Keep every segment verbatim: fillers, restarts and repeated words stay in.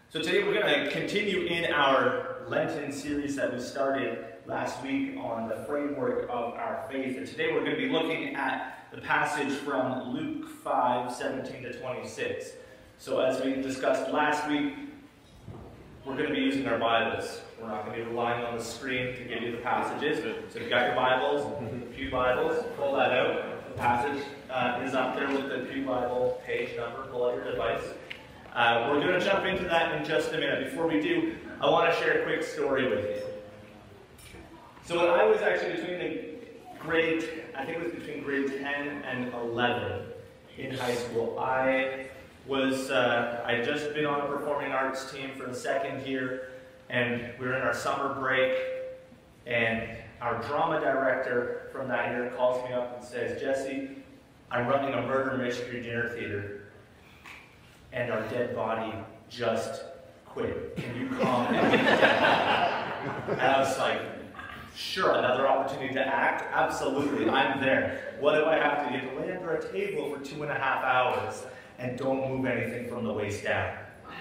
So today we're going to continue in our Lenten series that we started last week on the framework of our faith. And today we're going to be looking at the passage from Luke five, seventeen to twenty-six. So as we discussed last week, we're going to be using our Bibles. We're not going to be relying on the screen to give you the passages. So if you've got your Bibles, the Pew Bibles, pull that out. The passage uh, is up there with the Pew Bible page number. Pull out your device. Uh, we're going to jump into that in just a minute. Before we do, I want to share a quick story with you. So when I was actually between the grade, I think it was between grade ten and eleven in high school, I was, uh, I had just been on a performing arts team for the second year, and we were in our summer break, and our drama director from that year calls me up and says, "Jesse, I'm running a murder mystery dinner theater, and our dead body just quit. Can you come and meet the dead body?" And I was like, "Sure, another opportunity to act? Absolutely, I'm there. What do I have to do? You have to lay under a table for two and a half hours and don't move anything from the waist down."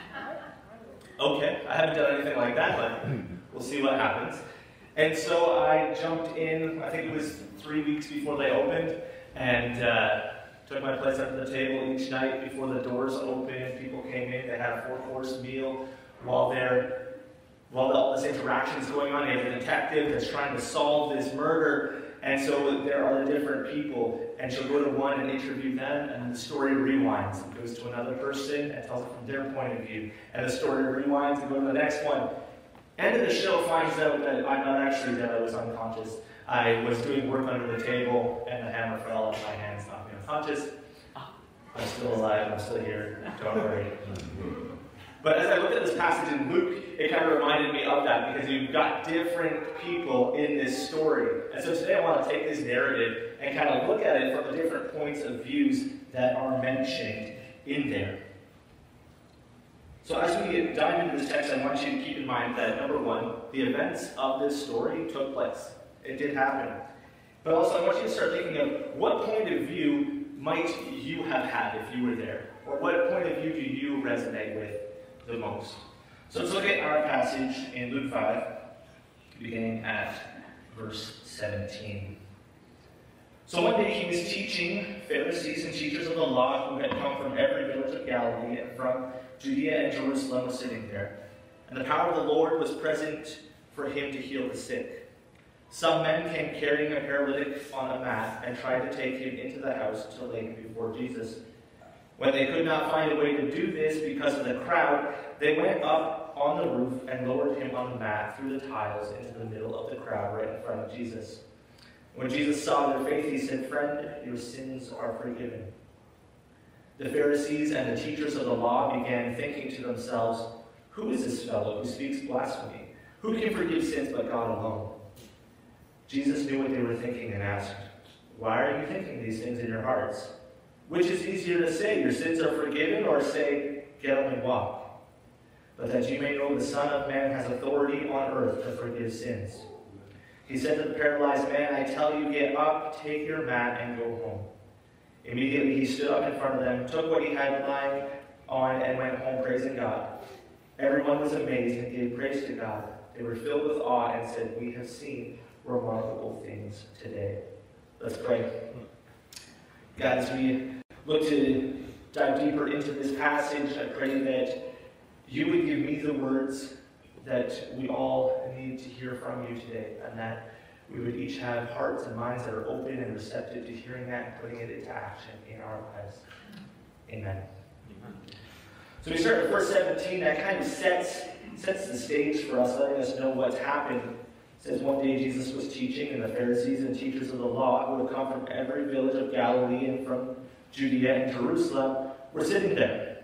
Okay, I haven't done anything like that, but we'll see what happens. And so I jumped in, I think it was three weeks before they opened, and uh, took my place under the table each night before the doors opened. People came in, they had a four-course meal while they're, while all this interaction is going on. You have a detective that's trying to solve this murder, and so there are the different people, and she'll go to one and interview them, and the story rewinds. It goes to another person and tells it from their point of view, and the story rewinds and go to the next one. End of the show finds out that I'm not actually dead, I was unconscious. I was doing work under the table, and the hammer fell off my hands, knocked me unconscious. I'm still alive, I'm still here, don't worry. But as I looked at this passage in Luke, it kind of reminded me of that, because you've got different people in this story. And so today I want to take this narrative and kind of look at it from the different points of views that are mentioned in there. So as we dive into this text, I want you to keep in mind that, number one, the events of this story took place. It did happen. But also I want you to start thinking of what point of view might you have had if you were there? Or what point of view do you resonate with the most? So let's look at our passage in Luke five, beginning at verse seventeen. So one day he was teaching. Pharisees and teachers of the law who had come from every village of Galilee and from Judea and Jerusalem were sitting there. And the power of the Lord was present for him to heal the sick. Some men came carrying a paralytic on a mat and tried to take him into the house to lay him before Jesus. When they could not find a way to do this because of the crowd, they went up on the roof and lowered him on the mat through the tiles into the middle of the crowd right in front of Jesus. When Jesus saw their faith, he said, "Friend, your sins are forgiven." The Pharisees and the teachers of the law began thinking to themselves, "Who is this fellow who speaks blasphemy? Who can forgive sins but God alone?" Jesus knew what they were thinking and asked, "Why are you thinking these things in your hearts? Which is easier to say, 'Your sins are forgiven,' or say, 'Get up and walk'? But that you may know the Son of Man has authority on earth to forgive sins." He said to the paralyzed man, "I tell you, get up, take your mat, and go home." Immediately he stood up in front of them, took what he had lying on, and went home praising God. Everyone was amazed and gave praise to God. They were filled with awe and said, "We have seen remarkable things today." Let's pray. God, as we look to dive deeper into this passage, I pray that you would give me the words that we all need to hear from you today, and that we would each have hearts and minds that are open and receptive to hearing that and putting it into action in our lives. Amen. Amen. So we start with verse seventeen. That kind of sets, sets the stage for us, letting us know what's happened. It says, one day Jesus was teaching, and the Pharisees and teachers of the law, who had come from every village of Galilee and from Judea and Jerusalem, were sitting there.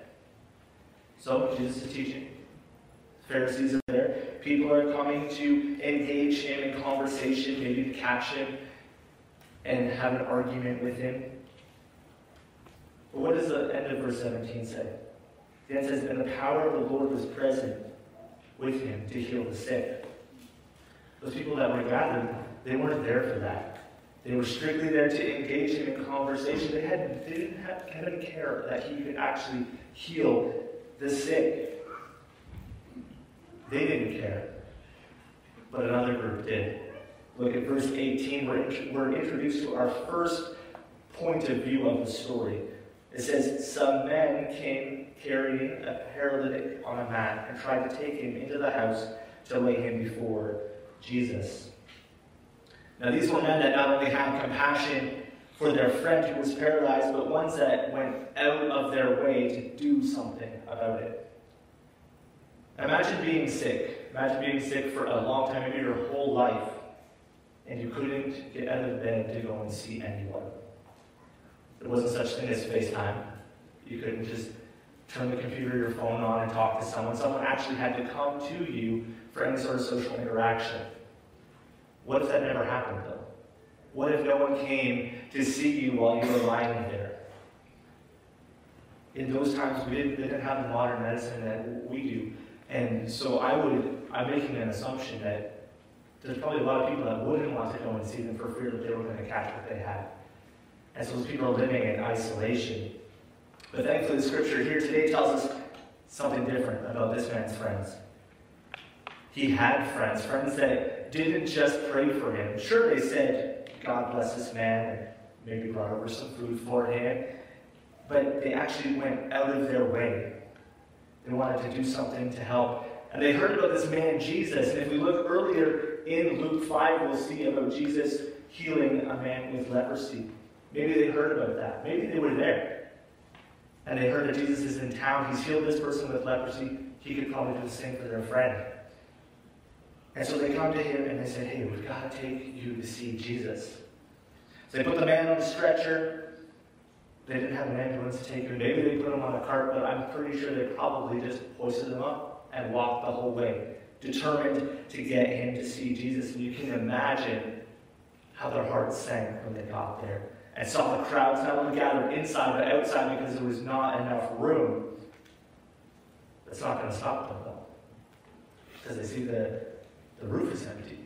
So Jesus is teaching. The Pharisees are there. People are coming to engage him in conversation, maybe to catch him and have an argument with him. But what does the end of verse seventeen say? The end says, "And the power of the Lord was present with him to heal the sick." Those people that were gathered, they weren't there for that. They were strictly there to engage him in conversation. They, had, they didn't have, have any care that he could actually heal the sick. They didn't care. But another group did. Look at verse eighteen. We're, we're introduced to our first point of view of the story. It says, some men came carrying a paralytic on a mat and tried to take him into the house to lay him before Jesus. Now these were men that not only had compassion for their friend who was paralyzed, but ones that went out of their way to do something about it. Imagine being sick. Imagine being sick for a long time, maybe your whole life, and you couldn't get out of bed to go and see anyone. There wasn't such thing as FaceTime. You couldn't just turn the computer or your phone on and talk to someone. Someone actually had to come to you for any sort of social interaction. What if that never happened, though? What if no one came to see you while you were lying there? In those times, we didn't, they didn't have the modern medicine that we do. And so I would, I'm making an assumption that there's probably a lot of people that wouldn't want to go and see them for fear that they were going to catch what they had. And so those people are living in isolation. But thankfully, the scripture here today tells us something different about this man's friends. He had friends, friends that didn't just pray for him. Sure, they said, God bless this man, and maybe brought over some food for him. But they actually went out of their way. They wanted to do something to help. And they heard about this man, Jesus. And if we look earlier in Luke five, we'll see about Jesus healing a man with leprosy. Maybe they heard about that. Maybe they were there. And they heard that Jesus is in town. He's healed this person with leprosy. He could probably do the same for their friend. And so they come to him and they say, hey, we've got to take you to see Jesus. So they put the man on a stretcher. They didn't have an ambulance to take him. Maybe they put him on a cart, but I'm pretty sure they probably just hoisted him up and walked the whole way, determined to get him to see Jesus. And you can imagine how their hearts sank when they got there and saw the crowds not only gathered inside but outside because there was not enough room. That's not going to stop them, though, because they see the, the roof is empty.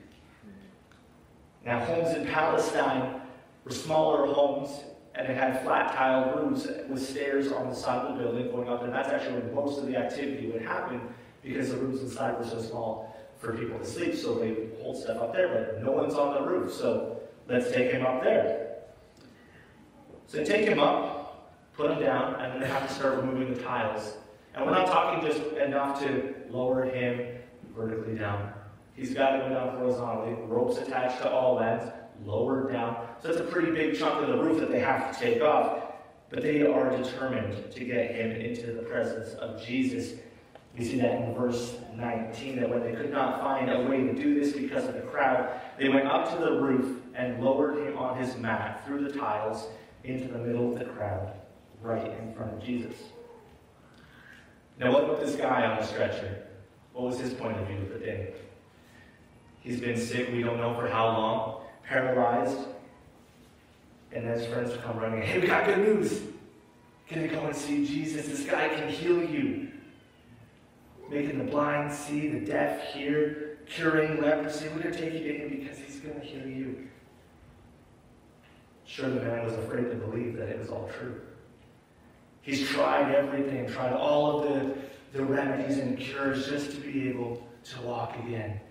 Now, homes in Palestine were smaller homes, and it had flat tile roofs with stairs on the side of the building going up, and that's actually where most of the activity would happen because the roofs inside were so small for people to sleep, so they would hold stuff up there, but no one's on the roof, so let's take him up there. So they take him up, put him down, and then they have to start removing the tiles. And we're not talking just enough to lower him vertically down. He's got to go down horizontally, ropes attached to all ends, lowered down. So that's a pretty big chunk of the roof that they have to take off. But they are determined to get him into the presence of Jesus. We see that in verse nineteen, that when they could not find a way to do this because of the crowd, they went up to the roof and lowered him on his mat through the tiles into the middle of the crowd, right in front of Jesus. Now, what about this guy on the stretcher? What was his point of view of the day? He's been sick, we don't know for how long, paralyzed, and then his friends come running, hey, we got good news. Can you go and see Jesus? This guy can heal you. Making the blind see, the deaf hear, curing leprosy. We're going to take you to him because he's going to heal you. Sure, the man was afraid to believe that it was all true. He's tried everything, tried all of the, the remedies and cures just to be able to walk again.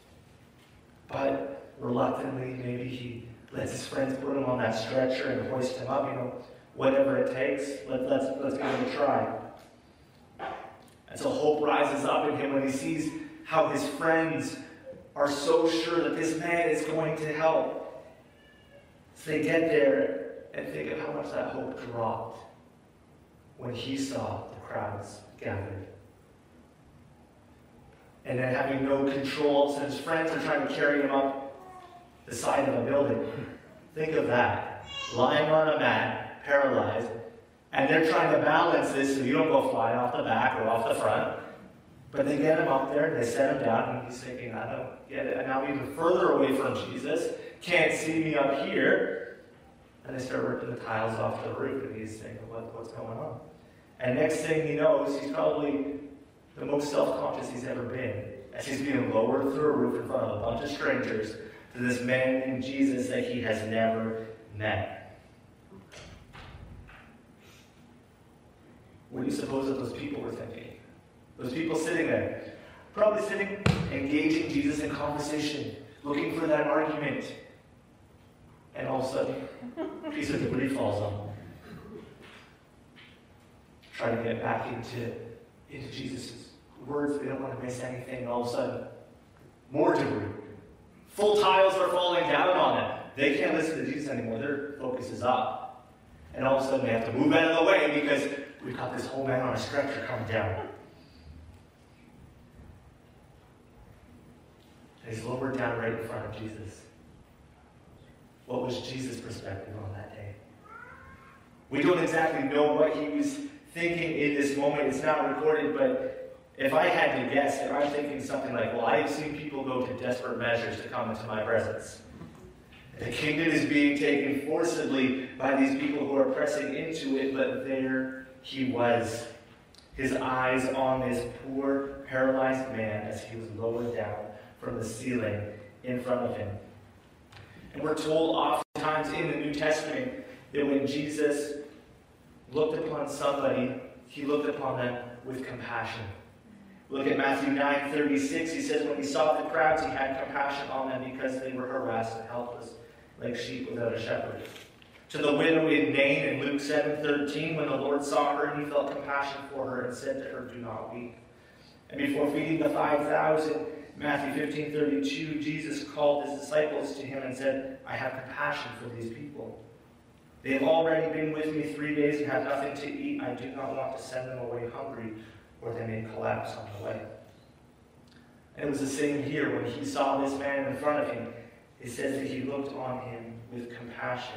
But reluctantly, maybe he lets his friends put him on that stretcher and hoist him up. You know, whatever it takes, let, let's, let's give it a try. And so hope rises up in him when he sees how his friends are so sure that this man is going to help. So they get there and think of how much that hope dropped when he saw the crowds gathered. And then having no control, so his friends are trying to carry him up the side of a building. Think of that. Lying on a mat, paralyzed, and they're trying to balance this so you don't go flying off the back or off the front. But they get him up there, and they set him down, and he's thinking, I don't get it. And now I'm even further away from Jesus. Can't see me up here. And they start ripping the tiles off the roof, and he's thinking, what, what's going on? And next thing he knows, he's probably the most self-conscious he's ever been, as he's being lowered through a roof in front of a bunch of strangers to this man named Jesus that he has never met. What do you suppose that those people were thinking? Those people sitting there. Probably sitting, engaging Jesus in conversation, looking for that argument. And all of a sudden, a piece of debris falls on them. Trying to get back into, into Jesus' words. They don't want to miss anything. And all of a sudden, more debris. Full tiles are falling down on them. They can't listen to Jesus anymore. Their focus is up. And all of a sudden, they have to move out of the way because we've got this whole man on a stretcher coming down. And he's lowered down right in front of Jesus. What was Jesus' perspective on that day? We don't exactly know what he was thinking in this moment. It's not recorded, but if I had to guess, I'm thinking something like, well, I've seen people go to desperate measures to come into my presence. The kingdom is being taken forcibly by these people who are pressing into it, but there he was. His eyes on this poor, paralyzed man as he was lowered down from the ceiling in front of him. And we're told oftentimes in the New Testament that when Jesus looked upon somebody, he looked upon them with compassion. Look at Matthew nine thirty-six. He says, when he saw the crowds, he had compassion on them because they were harassed and helpless, like sheep without a shepherd. To the widow in Nain in Luke seven thirteen, when the Lord saw her, he felt compassion for her and said to her, do not weep. And before feeding the five thousand, Matthew fifteen thirty-two, Jesus called his disciples to him and said, I have compassion for these people. They have already been with me three days and have nothing to eat. I do not want to send them away hungry, or they may collapse on the way. And it was the same here. When he saw this man in front of him, it says that he looked on him with compassion.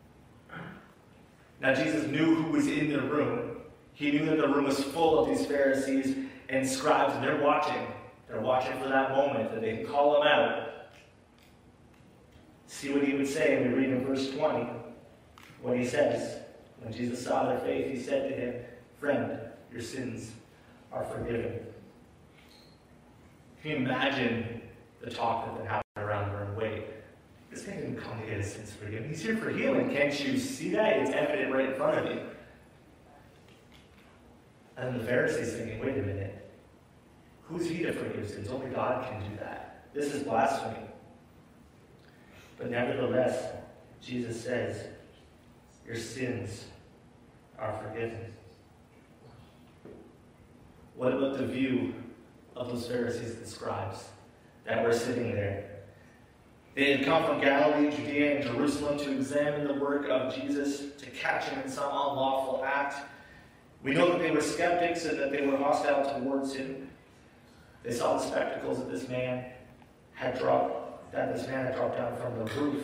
Now Jesus knew who was in the room. He knew that the room was full of these Pharisees and scribes, and they're watching. They're watching for that moment that they can call him out. See what he would say. And we read in verse twenty what he says. When Jesus saw their faith, he said to him, friend, your sins are forgiven. Can you imagine the talk that happened around the room? Wait, this man didn't come to get his sins forgiven. He's here for healing. Can't you see that? It's evident right in front of you. And the Pharisees thinking, wait a minute. Who's he to forgive sins? Only God can do that. This is blasphemy. But nevertheless, Jesus says, your sins are forgiven. What about the view of those Pharisees and scribes that were sitting there? They had come from Galilee, Judea, and Jerusalem to examine the work of Jesus, to catch him in some unlawful act. We know that they were skeptics and that they were hostile towards him. They saw the spectacles that this man had dropped, that this man had dropped down from the roof.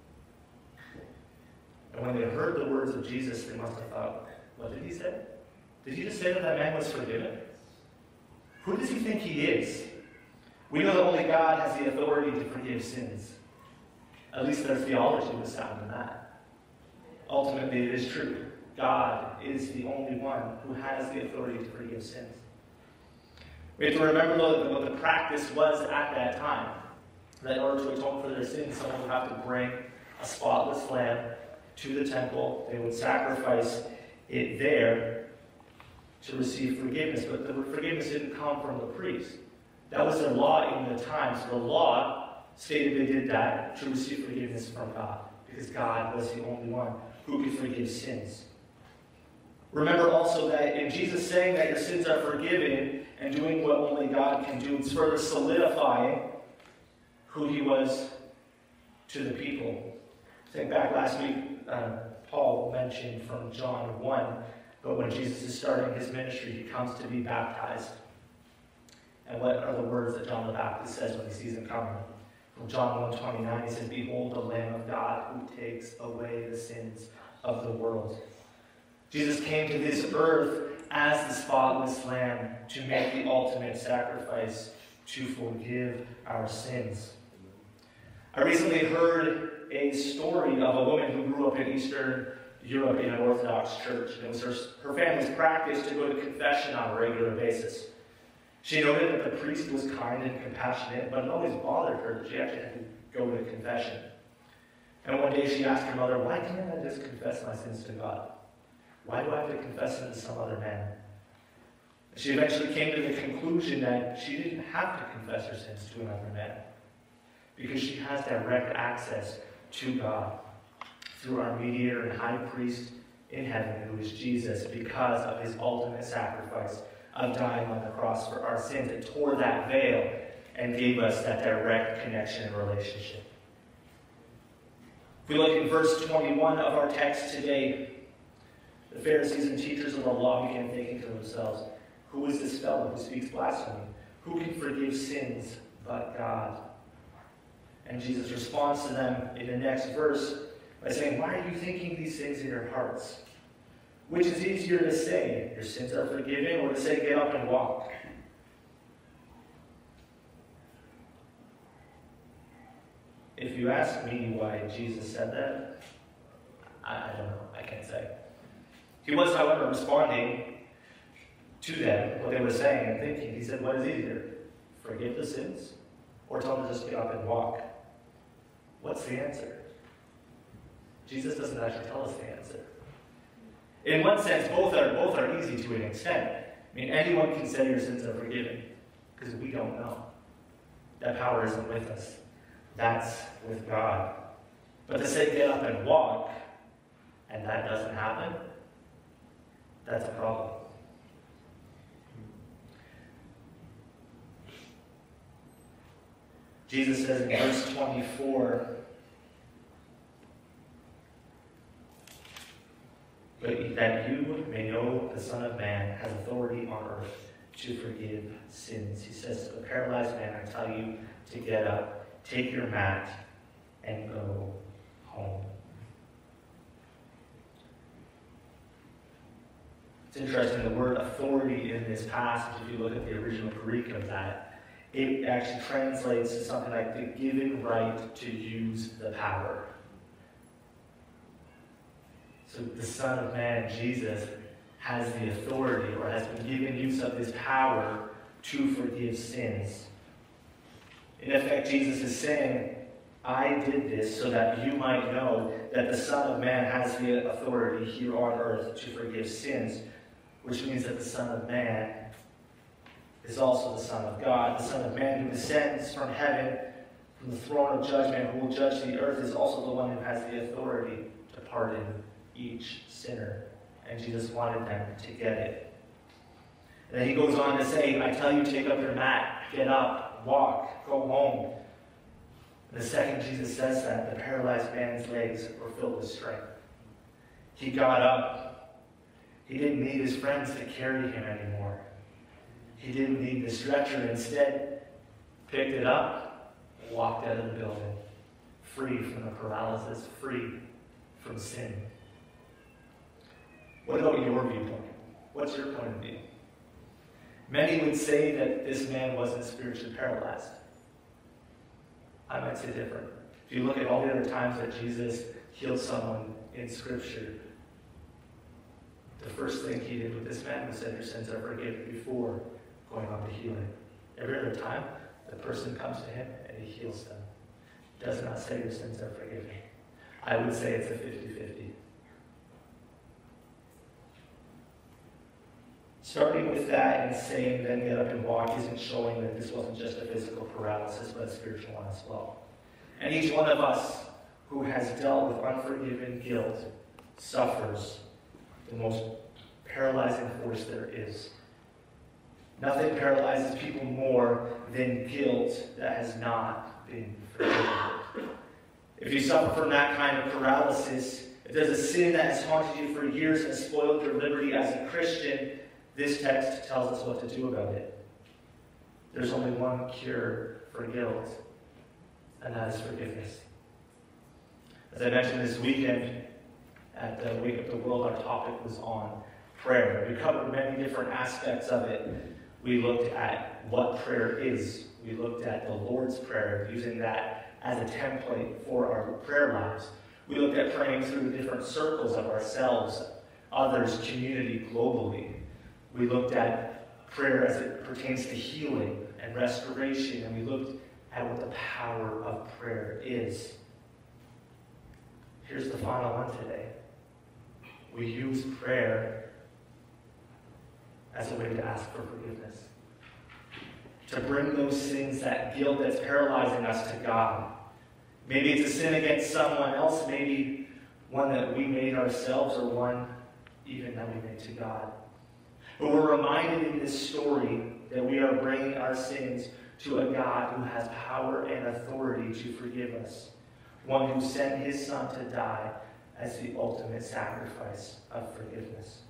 And when they heard the words of Jesus, they must have thought, what did he say? Did he just say that that man was forgiven? Who does he think he is? We know that only God has the authority to forgive sins. At least their theology was sound in that. Ultimately, it is true. God is the only one who has the authority to forgive sins. We have to remember, though, that what the practice was at that time. That in order to atone for their sins, someone would have to bring a spotless lamb to the temple. They would sacrifice it there to receive forgiveness. But the forgiveness didn't come from the priest. That was their law in the time. So the law stated they did that to receive forgiveness from God, because God was the only one who could forgive sins. Remember also that in Jesus saying that your sins are forgiven and doing what only God can do, it's further solidifying who he was to the people. Think back last week, uh, Paul mentioned from John one, but when Jesus is starting his ministry, he comes to be baptized. And what are the words that John the Baptist says when he sees him coming? From John one twenty-nine, he says, behold the Lamb of God who takes away the sins of the world. Jesus came to this earth as the spotless Lamb to make the ultimate sacrifice to forgive our sins. I recently heard a story of a woman who grew up in Eastern Europe in an Orthodox church. And it was her, her family's practice to go to confession on a regular basis. She noted that the priest was kind and compassionate, but it always bothered her that she actually had to go to confession. And one day she asked her mother, why can't I just confess my sins to God? Why do I have to confess them to some other man? She eventually came to the conclusion that she didn't have to confess her sins to another man, because she has direct access to God through our mediator and high priest in heaven, who is Jesus, because of his ultimate sacrifice of dying on the cross for our sins. It tore that veil and gave us that direct connection and relationship. If we look in verse twenty-one of our text today, the Pharisees and teachers of the law began thinking to themselves, "Who is this fellow who speaks blasphemy? Who can forgive sins but God?" And Jesus responds to them in the next verse by saying, "Why are you thinking these things in your hearts? Which is easier to say, 'Your sins are forgiven,' or to say, 'Get up and walk'?" If you ask me why Jesus said that, I, I don't know. I can't say. He was, however, responding to them, what they were saying and thinking. He said, what is easier? Forgive the sins? Or tell them to just get up and walk? What's the answer? Jesus doesn't actually tell us the answer. In one sense, both are, both are easy to an extent. I mean, anyone can say your sins are forgiven, because we don't know. That power isn't with us. That's with God. But to say get up and walk, and that doesn't happen, that's a problem. Jesus says in verse twenty-four, "But that you may know the Son of Man has authority on earth to forgive sins." He says to the paralyzed man, "I tell you to get up, take your mat, and go home." It's interesting, the word authority in this passage, if you look at the original Greek of that, it actually translates to something like the given right to use the power. So the Son of Man, Jesus, has the authority, or has been given use of his power to forgive sins. In effect, Jesus is saying, I did this so that you might know that the Son of Man has the authority here on earth to forgive sins, which means that the Son of Man is also the Son of God. The Son of Man who descends from heaven, from the throne of judgment, who will judge the earth, is also the one who has the authority to pardon each sinner. And Jesus wanted them to get it. And then he goes on to say, I tell you, take up your mat, get up, walk, go home. And the second Jesus says that, the paralyzed man's legs were filled with strength. He got up. He didn't need his friends to carry him anymore. He didn't need the stretcher. Instead, picked it up, walked out of the building, free from the paralysis, free from sin. What about your viewpoint? What's your point of view? Many would say that this man wasn't spiritually paralyzed. I might say different. If you look at all the other times that Jesus healed someone in Scripture, the first thing he did with this man was said, your sins are forgiven, before going on to healing. Every other time, the person comes to him and he heals them. Does not say your sins are forgiven. I would say it's a fifty-fifty. Starting with that and saying then get up and walk isn't showing that this wasn't just a physical paralysis, but a spiritual one as well. And each one of us who has dealt with unforgiven guilt suffers the most paralyzing force there is. Nothing paralyzes people more than guilt that has not been forgiven. If you suffer from that kind of paralysis, if there's a sin that has haunted you for years and spoiled your liberty as a Christian, this text tells us what to do about it. There's only one cure for guilt, and that is forgiveness. As I mentioned this weekend, at the Wake Up the World, our topic was on prayer. We covered many different aspects of it. We looked at what prayer is. We looked at the Lord's Prayer, using that as a template for our prayer lives. We looked at praying through the different circles of ourselves, others, community, globally. We looked at prayer as it pertains to healing and restoration, and we looked at what the power of prayer is. Here's the final one today. We use prayer as a way to ask for forgiveness. To bring those sins, that guilt that's paralyzing us to God. Maybe it's a sin against someone else, maybe one that we made ourselves, or one even that we made to God. But we're reminded in this story that we are bringing our sins to a God who has power and authority to forgive us. One who sent his Son to die as the ultimate sacrifice of forgiveness.